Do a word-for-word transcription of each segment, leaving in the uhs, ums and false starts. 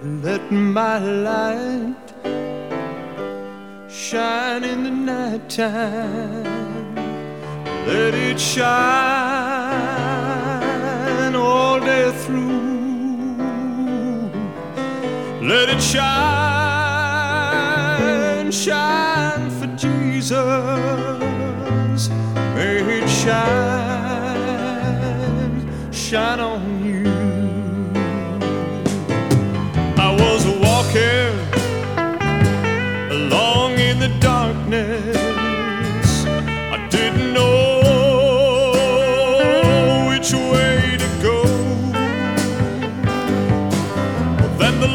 Let my light shine in the nighttime. Let it shine all day through. Let it shine, shine for Jesus. May it shine, shine on you. I was walking along in the darkness. I didn't know which way to go. Then the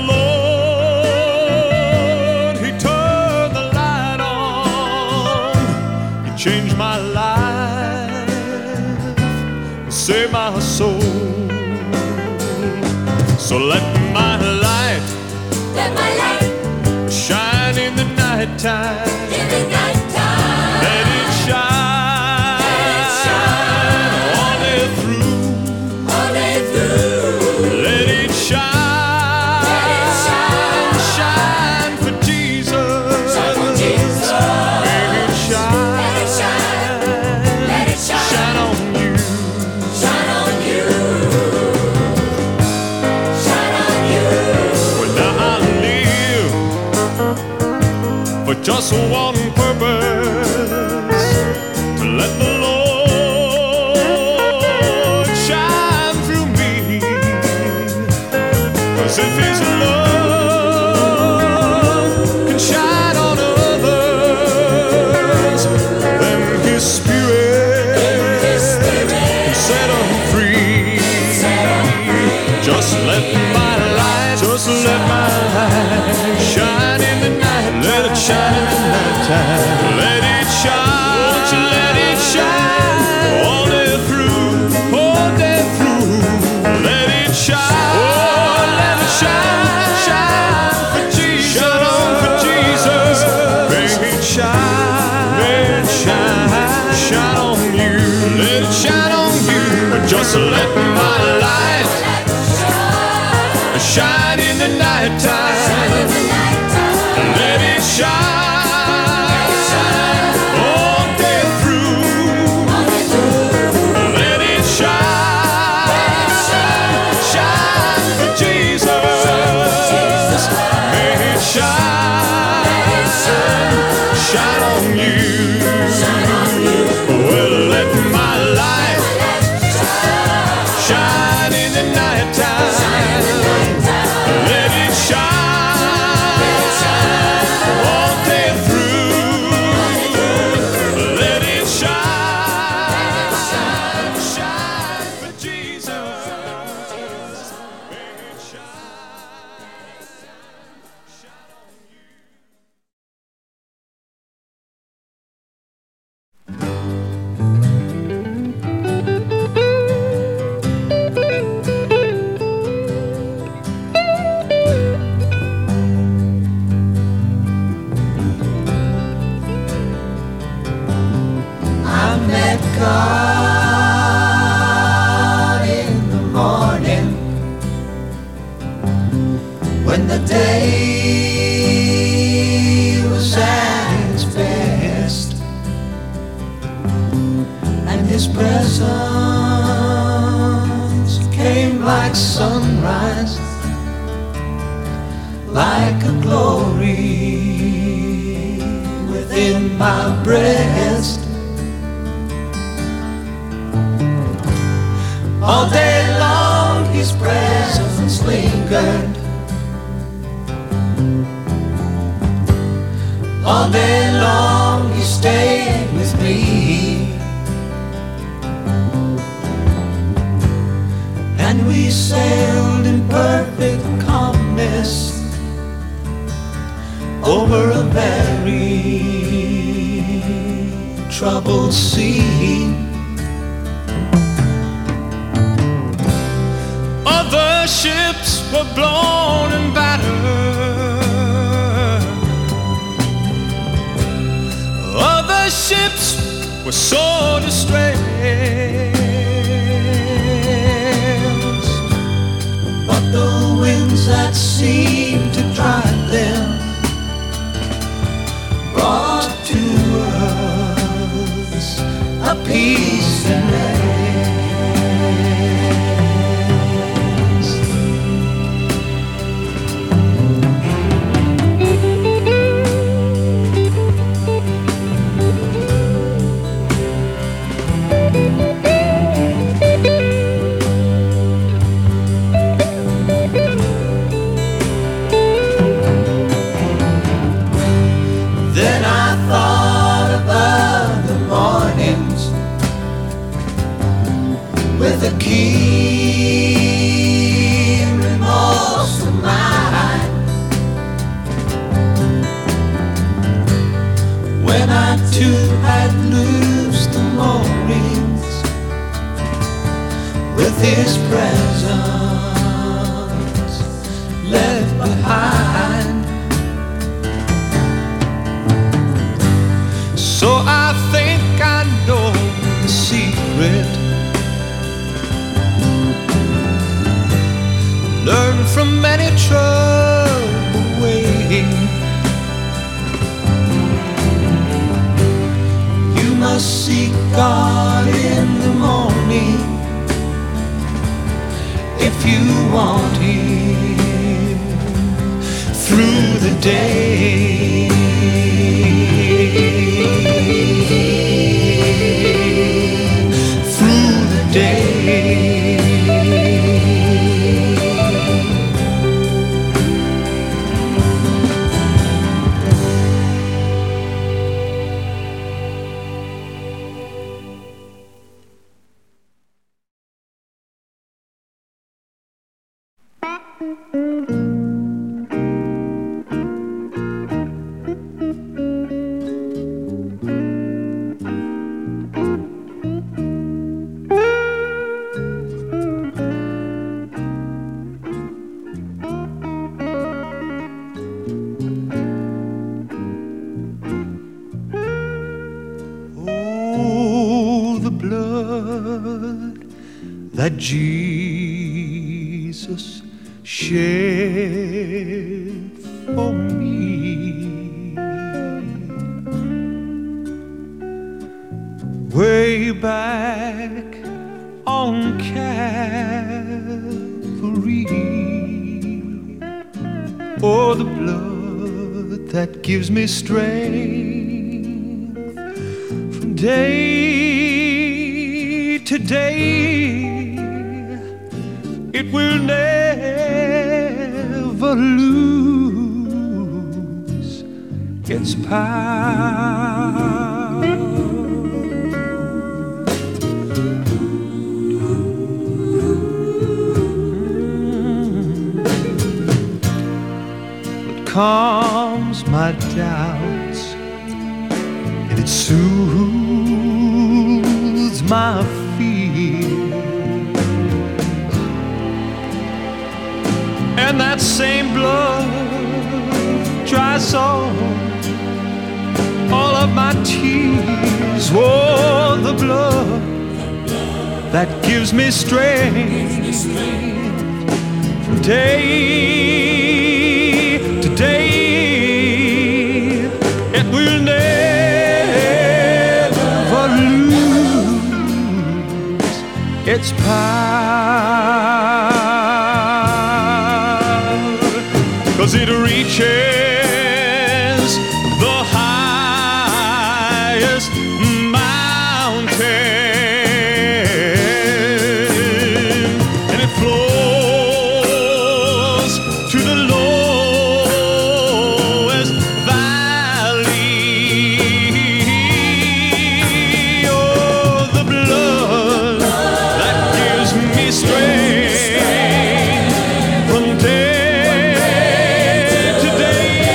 Lord, He turned the light on. He changed my life, saved my soul. So let my light, let my light shine in the nighttime. in the nighttime. Let it shine, Let it shine all day through. all day through. Let it shine, Let it shine, shine for Jesus. shine for Jesus. Let it shine, Let it shine, let it shine, shine on you. shine on you, shine on you. Well, now I live for just one purpose, to let the Lord shine through me. 'Cause if His love can shine on others, then His Spirit His Spirit can set them free. set 'em free. Just let my light, just let my light shine in the night. Let it shine in the nighttime. Let it shine, let it shine all day through, all day through. Let it shine, oh, let it shine, shine for Jesus, shine on for Jesus. Make it shine, make it shine, shine on you. Let it shine on you. Just let my light shine in the nighttime. In the nighttime. Let it shine, all day through. all day through. Let it shine, shine for Jesus. May it shine, shine on you. Well, let my light shine in the nighttime. Let it shine all day through. Let it shine, shine for Jesus. Let it shine, shine on you. I met God in the morning when the day was at its best, and His presence came like sunrise, like a glory within my breast. All day long His presence lingered. All day long He stayed with me. And we sailed in perfect calmness over a very troubled sea. Other ships were blown and battered. Other ships were so distressed, But the winds at sea too had loose the mornings with his presence left behind. So I think I know the secret. Learn from many troubled ways. You must seek God in the morning if you want Him through the day. Through the day. That Jesus shed for me, way back on Calvary. Oh, the blood that gives me strength from day to day. It will never lose its power. It calms my doubts and it soothes my fear. And that same blood dries all, all of my tears. Oh, the blood that gives me strength from day to day. It will never lose its power. 'Cause it reaches the highest mountain, and it flows to the lowest valley. Oh, the blood that gives me strength from day to day.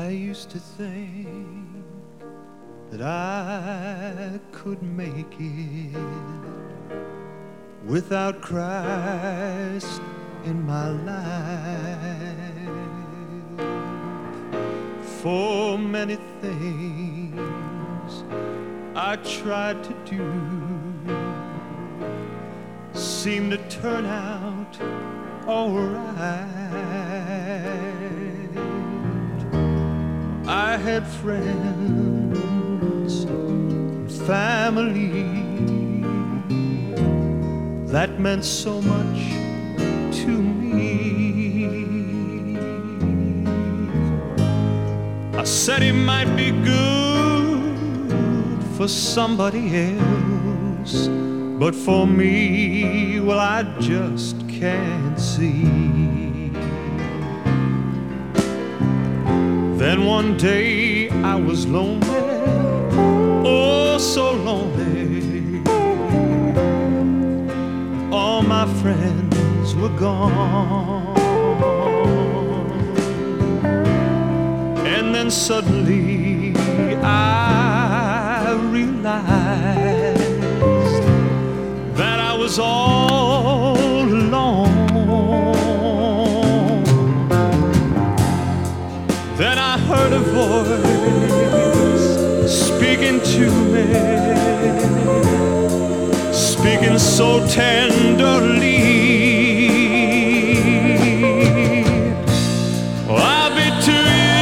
I used to think that I could make it without Christ in my life. For many things I tried to do seemed to turn out all right. I had friends, family that meant so much to me. I said it might be good for somebody else, but for me, well, I just can't see. Then one day I was lonely, oh so lonely. All my friends were gone. And then suddenly I realized that I was all alone. Then I heard a voice speaking to me, speaking so tenderly. Oh, I'll be to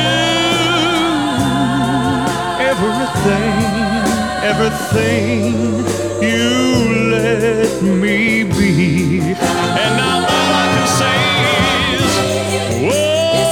you everything, everything you let me be. And now all I can say is, whoa.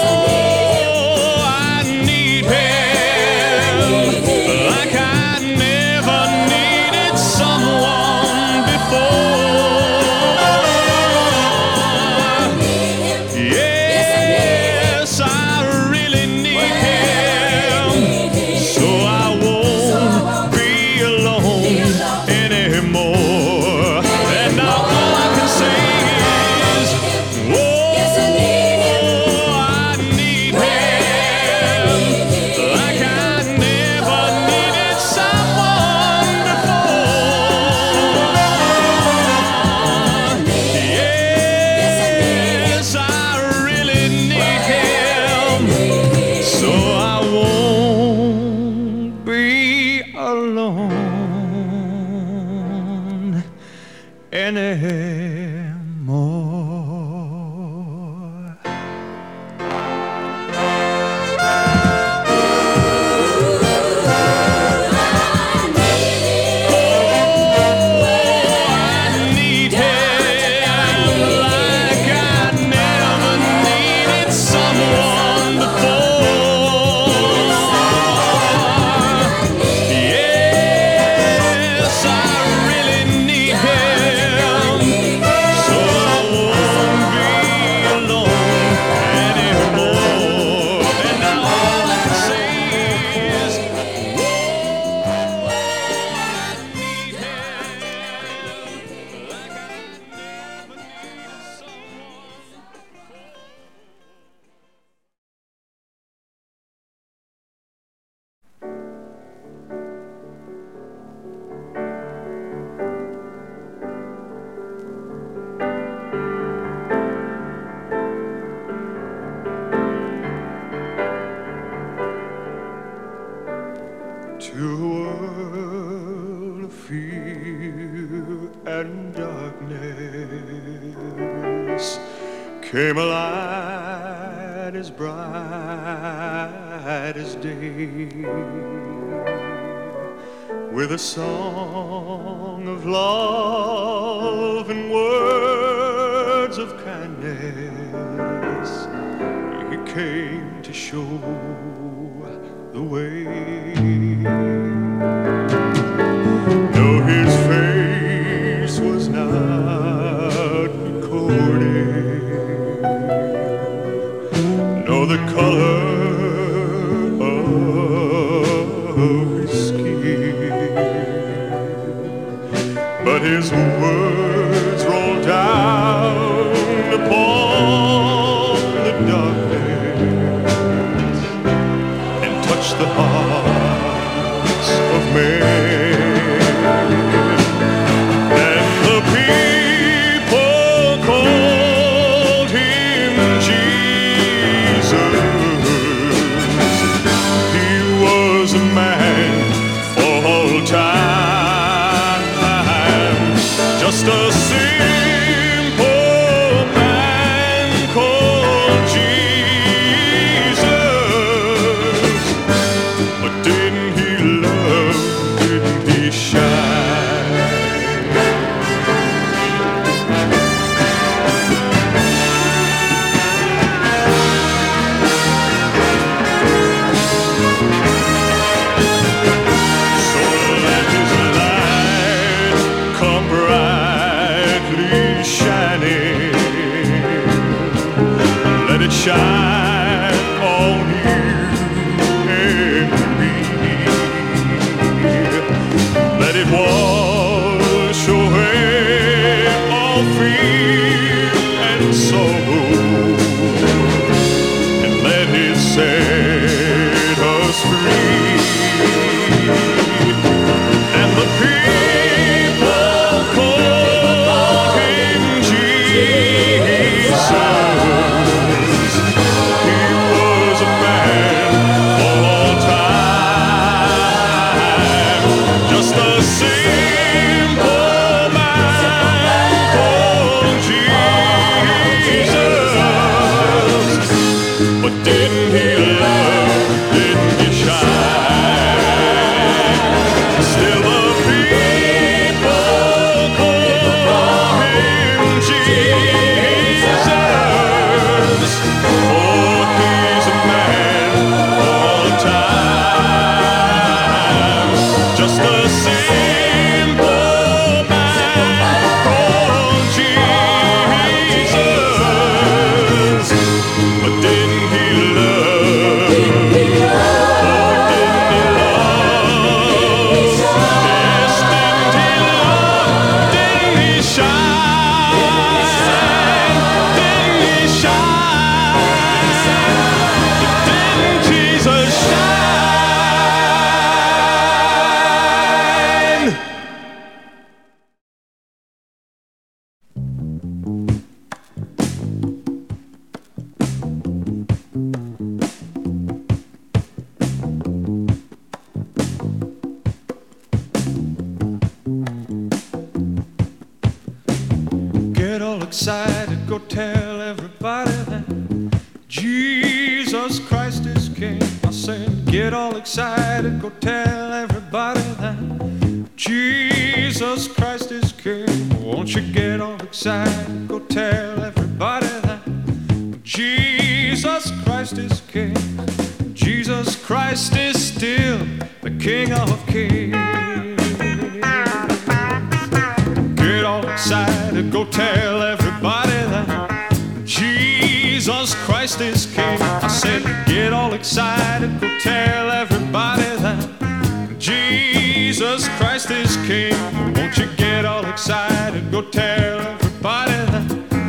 To a world of fear and darkness came a light as bright as day, with a song of love and words of kindness. He came to show the way. Though his face was not recorded, nor the color of his skin, but his words rolled down upon the darkness shine on you and me. Let it wash away all fear and sorrow, and let it set us free. And the people call him Jesus. He was a man for all time, just a simple man called Jesus. But didn't he love? Didn't he shine? Still the people call him Jesus. Oh, he's a man all the time, just a simple man called Jesus. But didn't he love? Oh, didn't he love? Yes, didn't he love? Didn't he shine? Didn't he shine? Didn't Jesus shine? Get all excited, go tell everybody that Jesus Christ is King. I said, get all excited, go tell everybody that Jesus Christ is King. Won't you get all excited, go tell everybody that Jesus Christ is King. Jesus Christ is still the King of Kings. Get all excited, go tell everybody that Jesus Christ is King. I said, get all excited, go tell everybody that Jesus Christ is King. Won't you get all excited, go tell everybody that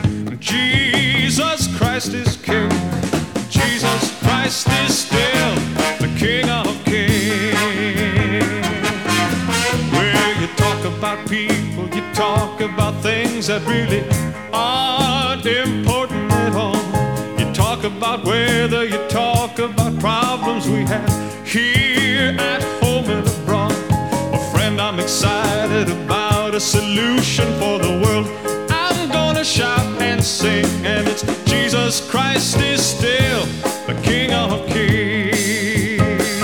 Jesus Christ is King. Jesus Christ is still the King of Kings. Where you talk about people, you talk about things that really aren't important at all. You talk about weather, you talk about problems we have here at home and abroad. Well, friend, I'm excited about a solution for the world. I'm gonna shout and sing, and it's Jesus Christ is still the King of Kings.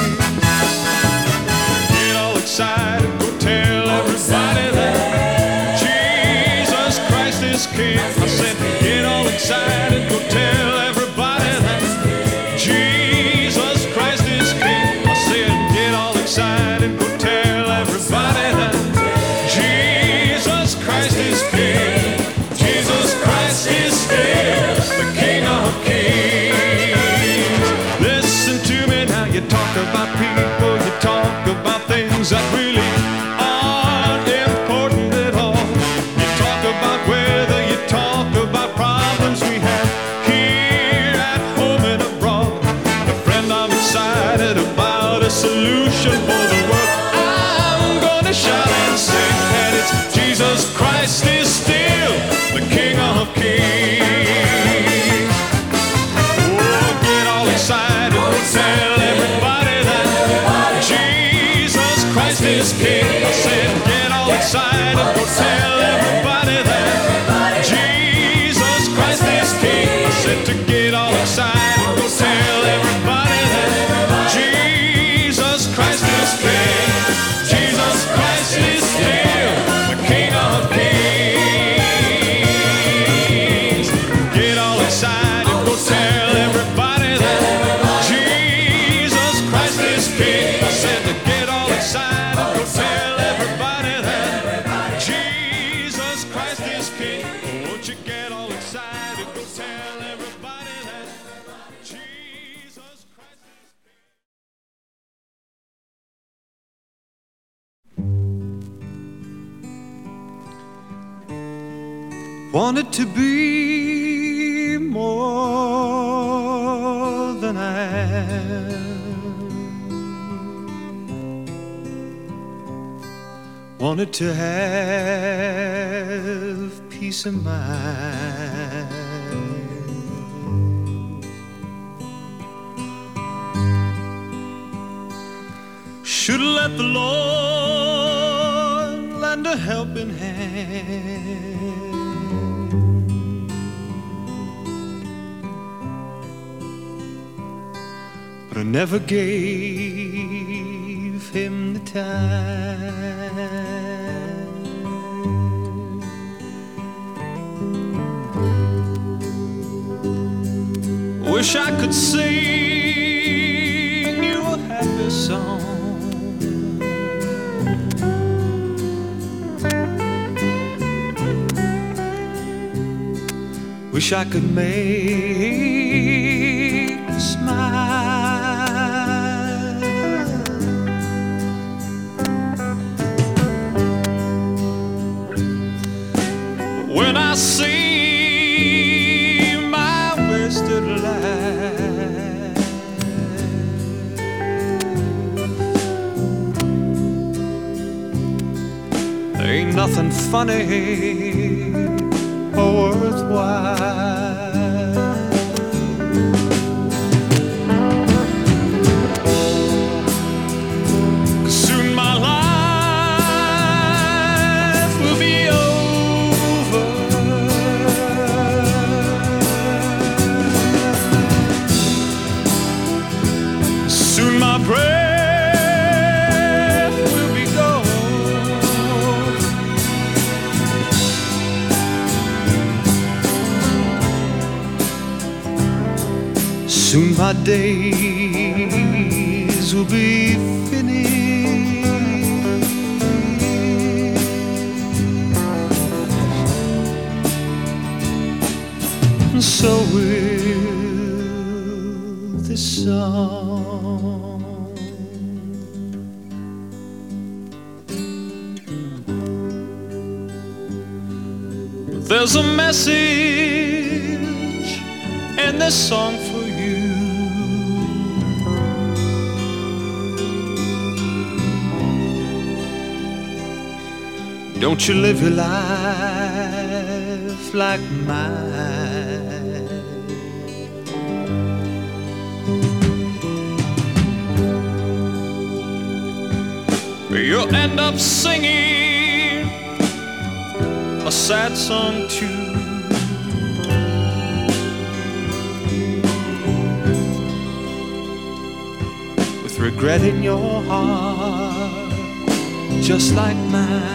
Get all excited, go tell everybody that Jesus Christ is King. I said, get all excited, go tell everybody that Jesus Christ is King. I said, get all excited, go tell everybody that Jesus Christ is King. Jesus Christ is still the King of Kings. Listen to me now, you talk about people, you talk about things that really aren't important at all. You talk about weather, you talk about problems we have here at home and abroad. But friend, I'm excited about a solution for the world. I'm gonna shout and sing, and it's Jesus Christ is still the King of Kings. Oh, get all excited, tell everybody that Jesus Christ is King. I said, get all excited, go tell everybody that Jesus Christ is King. I said to get all excited, go tell everybody that Jesus Christ is King. Jesus Christ is still the King of Kings. Get all excited, go tell everybody that Jesus Christ is King. I said to get all excited, go tell everybody that Jesus Christ is King. Won't you get all excited, go tell everybody that wanted to be more than I am, wanted to have peace of mind. Should have let the Lord lend a helping hand, but I never gave him the time. Wish I could sing you a happy song, wish I could make you smile. When I see my wasted life, there ain't nothing funny or worthwhile. Soon my life will be over. Soon my breath will be gone. Soon my days will be finished, and so will this song. There's a message in this song for you. Don't you live your life like mine. You'll end up singing a sad song too. With regret in your heart, just like mine.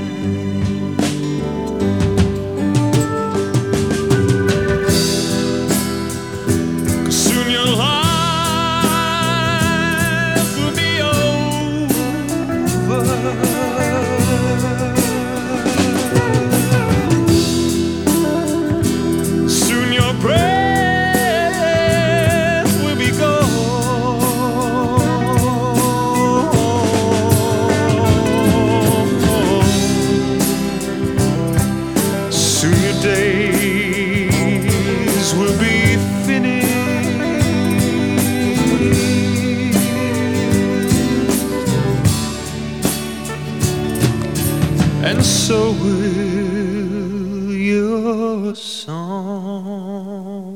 And so will your song.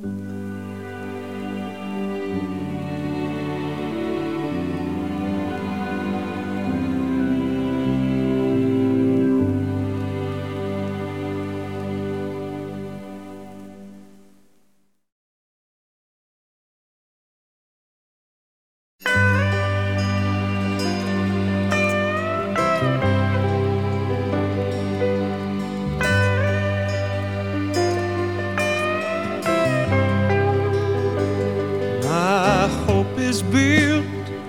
Is built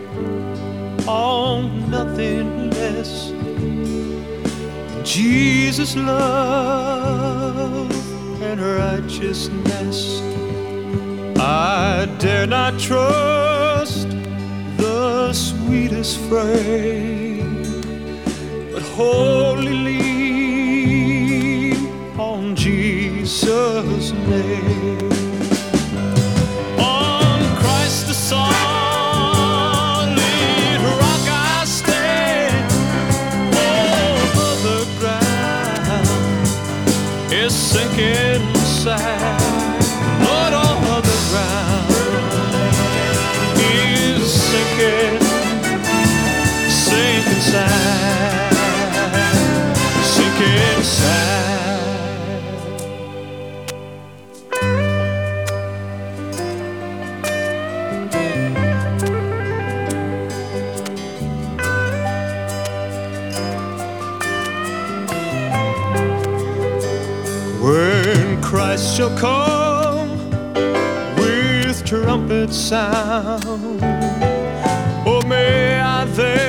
on nothing less than Jesus' love and righteousness. I dare not trust the sweetest frame, but wholly lean on Jesus' name. On Christ the solid rock I stand. All other ground is sinking sand. Lord, all other ground is sinking, sinking sand, sinking sand. When Christ shall come with trumpet sound, oh, may I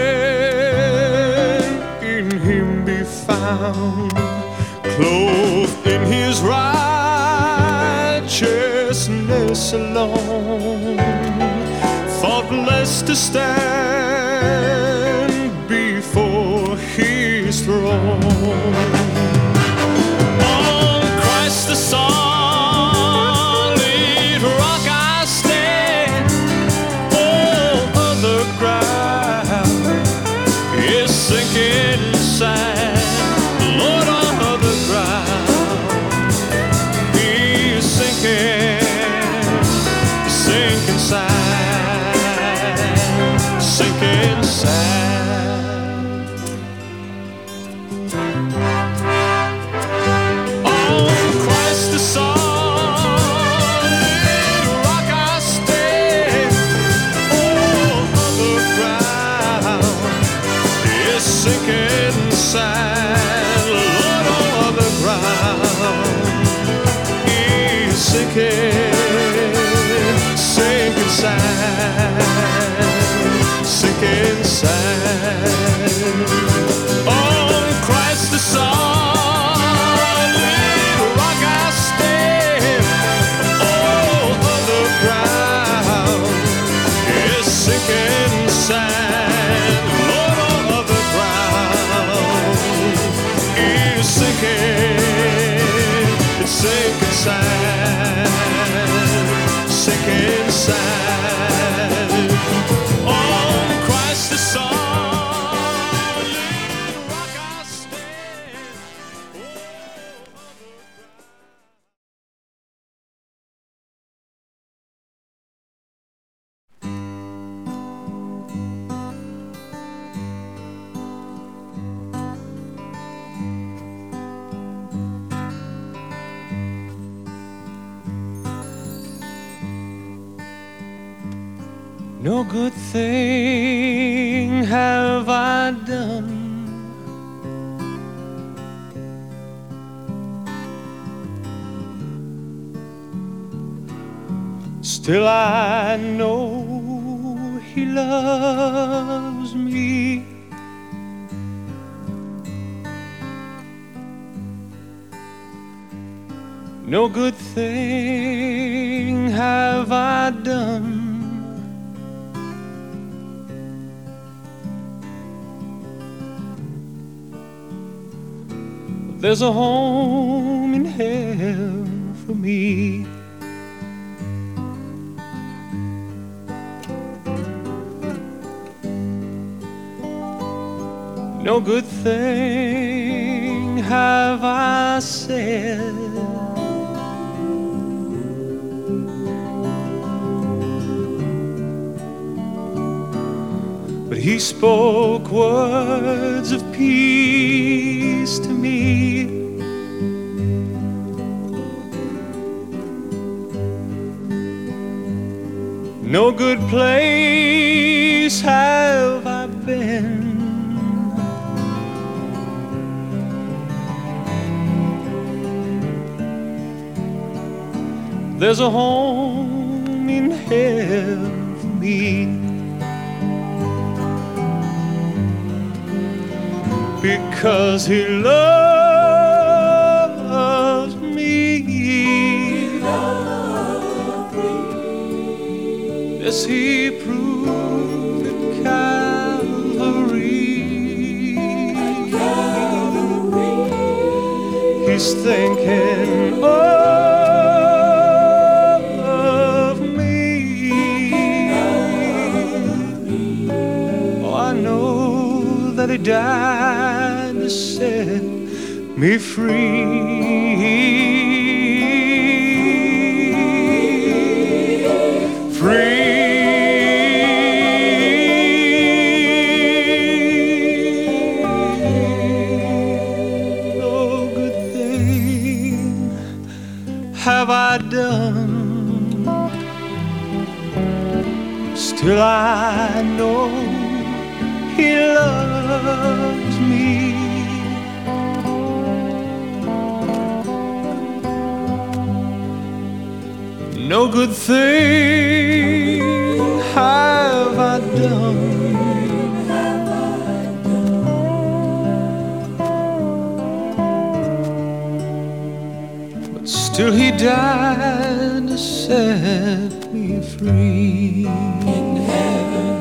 then in him be found, clothed in his righteousness alone, faultless to stand before his throne. The solid rock I stand. All other ground is sinking sand. Lord, all other ground is sinking, sinking sand, sinking sand. Sinking sand, Lord, all other ground is sinking, sinking sand, sinking sand. On Christ the solid rock I stand. All other ground is sinking sand. Lord, all other is sinking, it's sinking sand, sinking sand. On Christ the solid rock I stand. No good thing have I done, still I know he loves me. No good thing have I done, there's a home in hell for me. No good thing have I said, but he spoke words of peace to me. No good place have I been, there's a home in hell for me. Because he loves me. He loved me. Yes, he proved at Calvary. At Calvary. He he's thinking of me. Oh, I know that he died to set me free. Have I done? Still I know he loves me. No good thing have I done. Still he died to set me free. In heaven,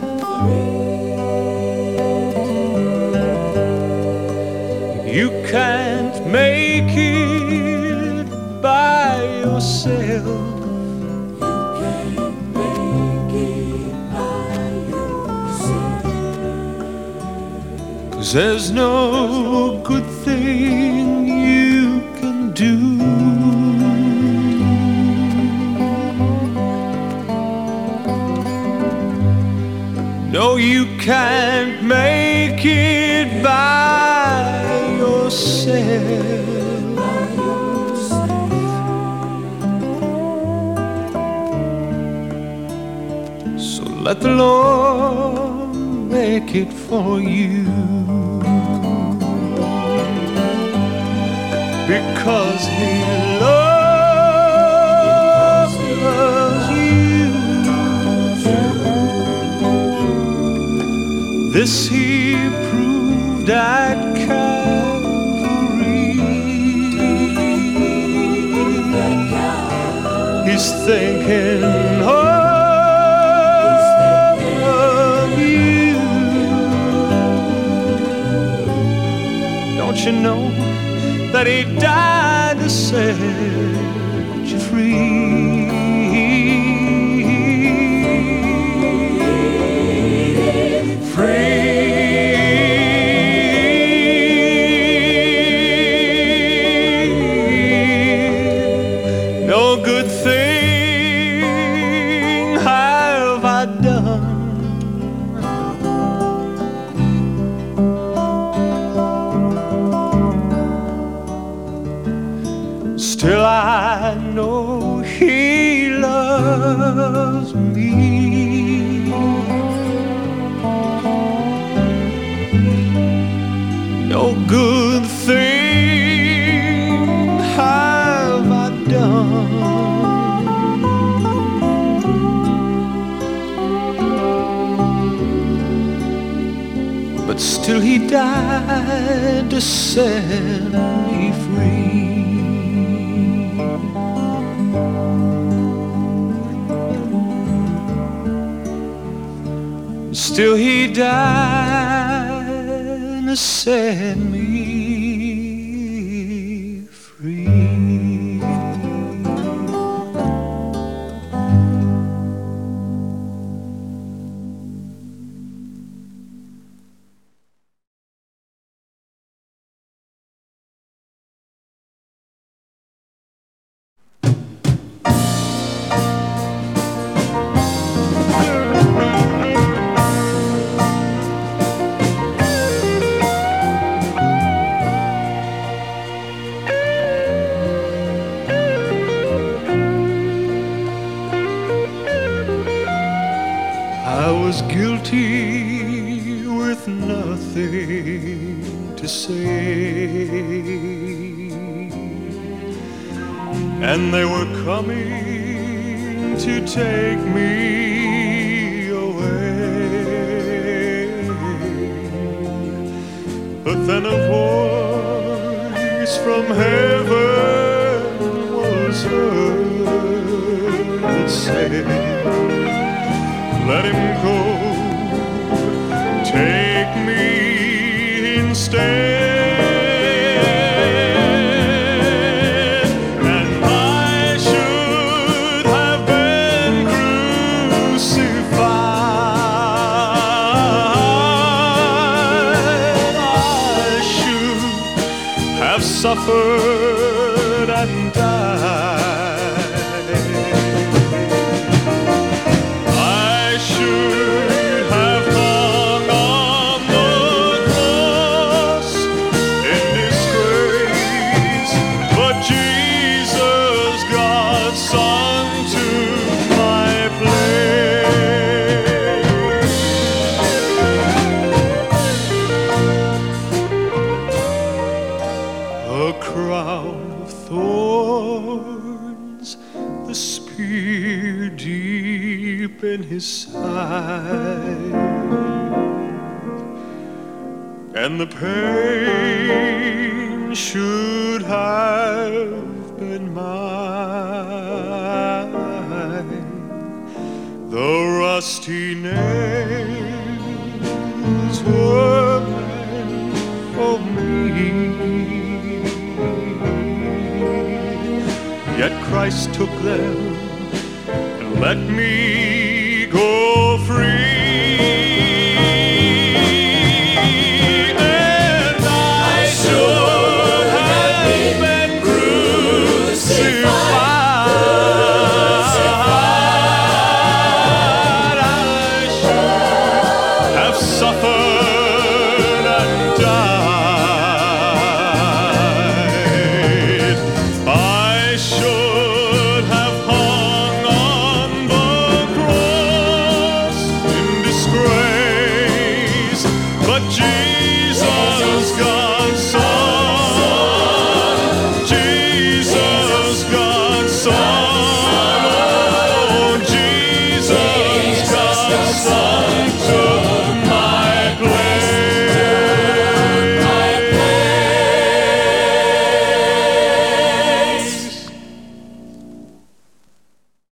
you can't make it by yourself. You can't make it by yourself. 'Cause there's no good thing you can do. No, you can't make it by yourself. So let the Lord make it for you, because He loves you. This He proved at Calvary. He's thinking of you. Don't you know that He died to set you free? No good thing have I done. Still I know He loves me. No good thing have I done. But still He died to set me free. Still He died to set me free. I was guilty with nothing to say, and they were coming to take me away. But then a voice from heaven was heard that said, let him go, take me instead. suffered and died. I should have hung on the cross in disgrace, but Jesus, God's Son, took my place. A crown of thorns, the spear deep in his side, and the pain should have been mine. The rusty nails were meant for me, yet Christ took them and let me go free.